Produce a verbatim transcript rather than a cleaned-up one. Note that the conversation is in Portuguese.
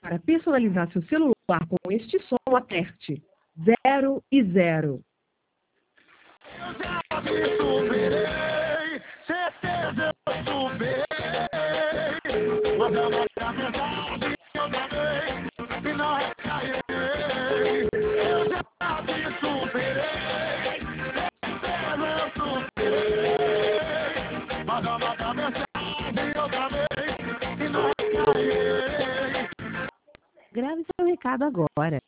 Para personalizar seu celular com este som, aperte zero e zero. Eu já me superei, certeza eu superei. Mas a nossa verdade eu também, e não recairei. Eu já me superei, certeza eu superei. Mas a nossa verdade eu também, e não recairei. Grave seu recado agora.